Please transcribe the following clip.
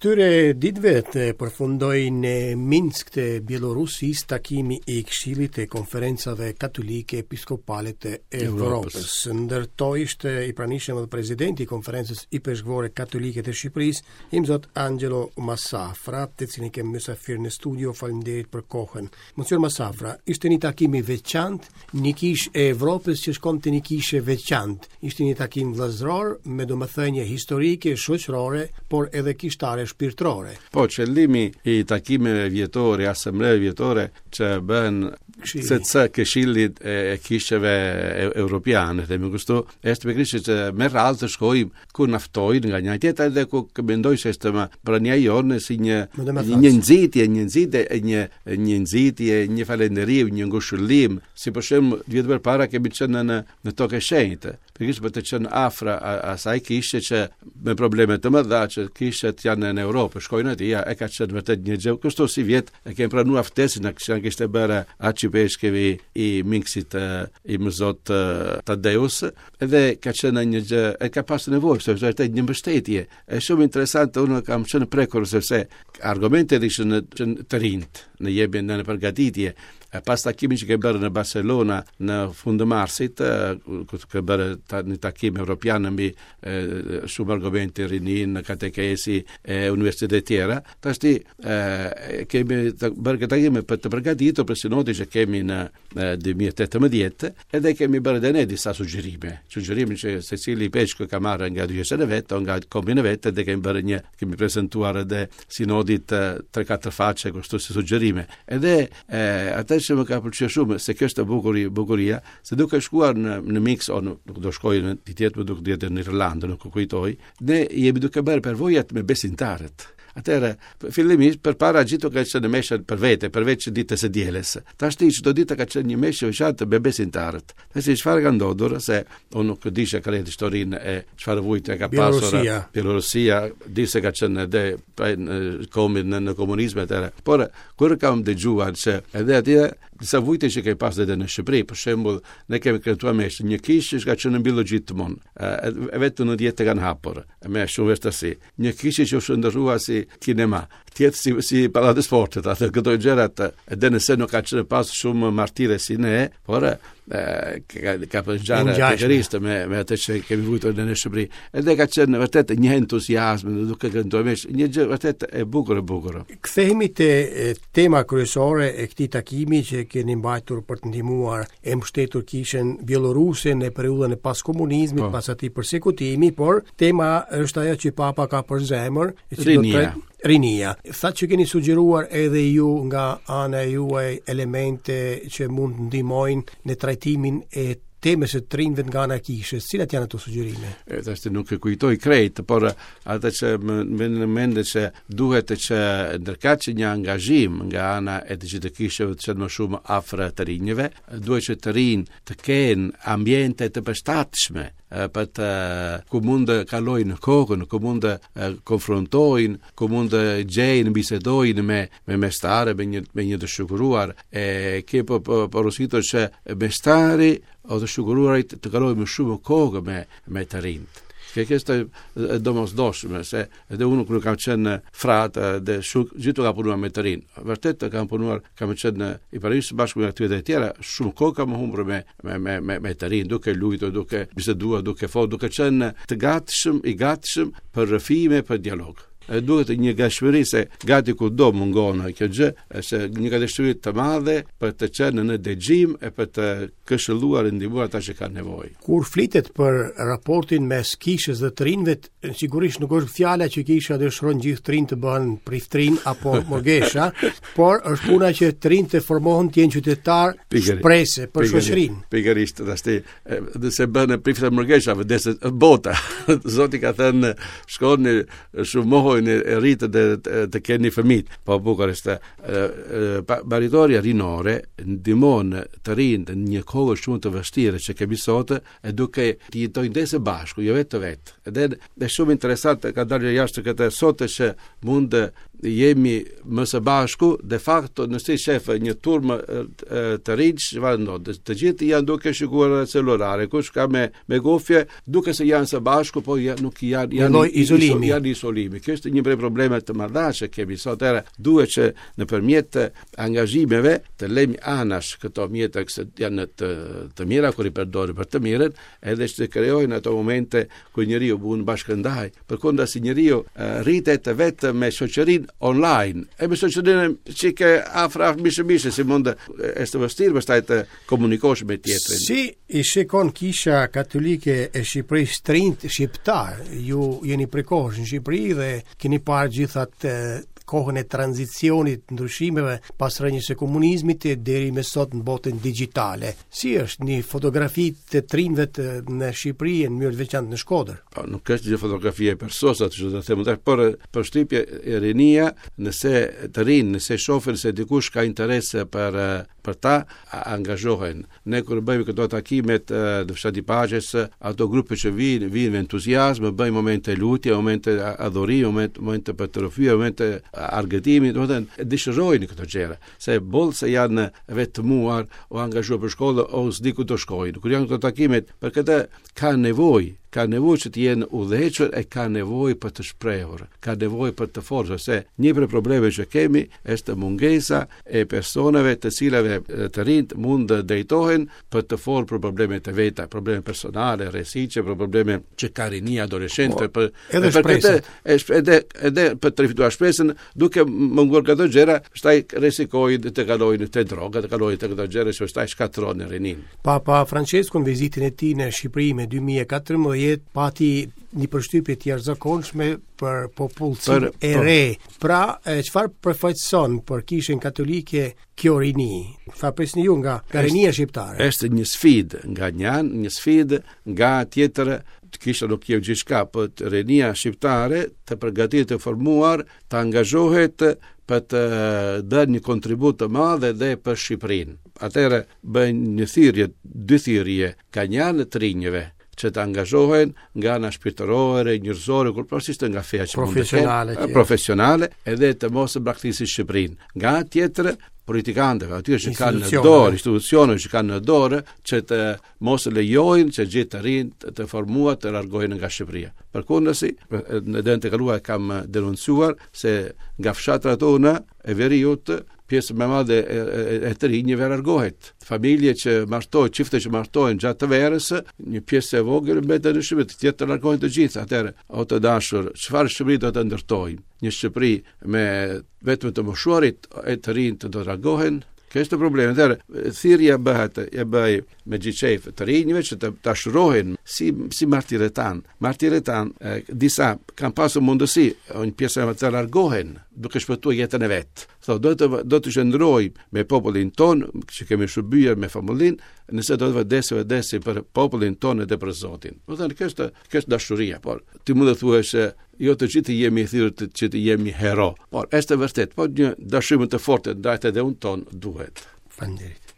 këtyre ditëve të përfundoi në Minsk të Bielorusis takimi I Këshillit të konferencave katolike episkopale të Evropës. Ndërto ishte I pranishëm edhe presidenti I konferencës I peshkvore katolike të Shqipërisë, I zot Angelo Masafra, të cilin kemi mysafir në studio. Faleminderit për kohën. Monsignor Masafra, ishte një takim I veçantë, një kishë e Evropës që shkonte një kishë veçantë. Ishte një takim vëllazëror me domethënie historike, shoqërore, por edhe kishtare shpirtërore. Po, qëllimi I takimeve vjetore, asambleve vjetore që bën se Këshillit e kishëve europiane, themi kështu, është pikërisht që me radhë të shkojmë ku na ftojnë nga një tjetër dhe ku mendoj se është prania jonë si një nxitje, një falënderim, një ngushëllim, si për shembull vjet përpara kemi qenë në tokë e shenjtë. Pikërisht për të qenë afër asaj kishë që me probleme të mëdha që kishët janë në Europë, shkojnë atje, e ka qenë vërtet një gjë. Kështu si vjet e kemi pranuar ftesën që kishte bërë arcipeshkevi I Minksit I mëzot Tadeus, edhe ka qenë një gjë, e ka pasur nevojë, sepse është një mbështetje. Është shumë interesante, unë kam qenë prekur sepse argumentet ishin të rinjt në jepjen në përgatitje. Pas takimit që ke bërë në Barcelona në fund të marsit, ku ke bërë një takim europian mbi shumë argumente rinin në katekesi e universitetet tjera, tashti kemi bërë këtë takim për të përgatitur për sinodin që kemi në 2018, edhe kemi bërë dhe ne disa sugjerime që secili Peshko ka marrë nga dyshën e vet, nga kombin e vet, dhe kemi prezentuar edhe sinodit 3-4 faqe kështu si sugjerime. Edhe atë që më ka pëlqyer shumë se kjo është bukuria, se duke shkuar në Mix o nuk do shkoj në tjetër, duke dhjetë në Irlandë, nuk kujtoj, ne jemi duke bërë përvojat me besimtarët. Atëherë, fillimisht përpara gjithë ka qenë meshë për vete, përveç ditës së dielës. Tashti çdo ditë ka qenë një meshë veçantë me besimtarët. Tash çfarë ka ndodhur se unë nuk disha këtë historinë e çfarë vujtë ka pasur Bielorusia, di se ka qenë edhe në komunizëm atëherë. Por kur kam dëgjuar se edhe atje disa vujtë që ka pasur edhe në Shqipëri, për shembull, ne kemi kretuar meshë, një kishë që ka qenë në biologji të mund. Vetë në dietë kanë hapur, me shumë vështirësi. Një kishë që është ndërruar si kinema, tjetë si pallat e sportit, atë këto gjërat, edhe nëse nuk ka qenë pas shumë martire si ne, por ka përngjarë të me atë që kemi vujtur në Shqipëri. Edhe ka qenë vërtet një entuziazm, duke kënduar një gjë vërtet e bukur. Kthehemi te tema kryesore e këtij takimi që keni mbajtur për të ndihmuar e mbështetur kishën bieloruse në periudhën e pas komunizmit, pas atij persekutimi, por tema është ajo që Papa ka për zemër, rinia. Thatë që keni sugjeruar edhe ju nga ana juaj elemente që mund të ndihmojnë në trajtimin e temës së trinjve nga ana e kishës. Cilat janë ato sugjerime? Tash nuk e kujtoj krejt, por atë që më mendet që duhet që ndërkaq që një angazhim nga ana e të gjithë kishëve të qenë më shumë afër të rinjve, duhet që të rinj të kenë ambiente të përshtatshme për të ku mund të kalojnë kohën, ku mund të konfrontojnë, ku mund të gjejnë, bisedojnë me mestare, me një të shukuruar, ke porositur që mestari o të shukuruarit të kalojnë më shumë kohë me të rinjt. Kjo është domosdoshme, se edhe unë kur kam qenë frat dhe gjithu ka punuar me të rinj. Vërtet kam qenë I Paris bashkë me aktivitete tjera, shumë kohë kam humbur me të rinj, duke luajtur, duke biseduar, duke qenë të gatshëm për rrëfime, për dialog. Duhet një gatshmëri se gati kudo mungon kjo gjë, është një gatshmëri të madhe për të qenë në dëgjim e për të këshilluar e ndihmuar ata që kanë nevojë. Kur flitet për raportin mes kishës dhe të rinjve, sigurisht nuk është fjala që kisha dëshiron gjithë të rinj të bëhen priftrin apo morgesha, por është puna që të rinj të formohen të jenë qytetar shprese për shoqërinë. Pikërisht, tashti se bën priftrin morgesha vdes bota. Zoti ka thënë shkoni shumë e rritë të keni fëmijë. Po bukur është baritoria rinore ndihmon të rinjt në një kohë shumë të vështirë që kemi sot, e duke të jetojnë dhe së bashku, jo vetë. Edhe është shumë interesante ka dalë jashtë këtë sot që mund jemi më së bashku, de facto nëse shef një turmë të rinj, të gjithë janë duke shikuar celulare, kush ka me gofje, duke se janë së bashku, po nuk janë isolimi. Kjo është një prej problemeve të mëdha që kemi sot. Duhet që nëpërmjet angazhimeve të lejmë anash këto mjete që janë të mira kur i përdori për të mirën, edhe që të krijojnë ato momente ku njeriu bën bashkëndaj. Përkundër si njeriu rritet vetë me shoqërinë online, e me shoqërinë që ke afra mishë si mund është vështirë pastaj të komunikosh me tjetrin. Si i shikon Kisha Katolike e Shqipërisë trinjt shqiptar, ju jeni prekosh në Shqipëri dhe keni parë gjithat kohën e tranzicionit ndryshimeve pas rënjes së komunizmit deri me sot në botën digjitale. Si është një fotografi të trinjve në Shqipëri në mënyrë të veçantë në Shkodër? Nuk është një fotografi e persosat, që do të them, por përshtypje e rinia, nëse shohin se dikush ka interes për ta, angazhohen. Ne kur bëjmë këto takimet në fshat i Paqes, ato grupe që vinë me entuziazëm, bëjmë momente lutje, momente adhurimi, momente për të rrëfyer, momente argëtimi, domethënë dëshirojnë këto gjëra, se bollë se janë vetmuar o angazhuar për shkollë o s'diku të shkojnë. Kur janë këto takimet, për këtë ka nevojë që të jenë udhëhequr, e ka nevojë për të shprehur, ka nevojë për të forcë, se një prej problemeve që kemi është mungesa e personave të cilave të rinjt mund të drejtohen për të folur për problemet e veta, probleme personale, rrezikë, për probleme që ka rinia adoleshente, edhe për të rifituar shpresën, duke munguar këto gjëra, pastaj rrezikojnë të kalojnë te droga, të kalojnë te këto gjëra që pastaj shkatërrojnë rinin. Papa Francesco në vizitin e tij në Shqipëri me 2014 pati një përshtypje të jashtëzakonshme për popullsinë e re. Pra, çfarë përfaqëson për Kishën Katolike kjo rini? Çfarë presni ju nga rinia shqiptare? Është një sfidë nga një sfidë nga tjetër. Kisha nuk je gjithçka, po rinia shqiptare të përgatitur, të formuar, të angazhohet për të dhënë një kontribut të madh edhe për Shqipërinë. Atëherë bëjnë një thirrje, dy thirrje, ka një të rinjve që të angazhohen nga ana shpirtërore, njerëzore, kurrësisht nga feja që profesionale, edhe të mos e braktisin Shqipërinë. Nga tjetër politikantëve, aty që kanë në dorë, institucione që kanë në dorë, që të mos lejojnë që gjithë të rinj të formuar të largohen nga Shqipëria. Përkundërsi, në ditën e kaluar kam denoncuar se nga fshatrat tona e Veriut pjesë më madhe e të rinjve largohet. Familje që martohen, çifte që martohen gjatë të verës, një pjesë e vogël mbetet në Shqipëri, tjetër të largohen të gjithë. Atëherë, o të dashur, çfarë Shqipëri do të ndërtojmë? Një Shqipëri me vetëm të moshuarit e të rinj të do të largohen? Kjo është problemi. Thirrja bëj me gjithçef të rinjve që të tashurohen si martiretan. Martiretan, disa kanë pasur mundësi, një pjesë të largohen duke shpëtuar jetën e vet. Do të qëndrojmë me popullin ton, që kemi shërbyer me familjen, nëse do të vdesi për popullin ton edhe për Zotin. Do të thënë kjo është dashuria, por ti mund të thuash se jo të gjithë jemi thirrur që të jemi hero. Por është vërtet, po një dashuri të fortë ndaj edhe unë ton duhet. Faleminderit.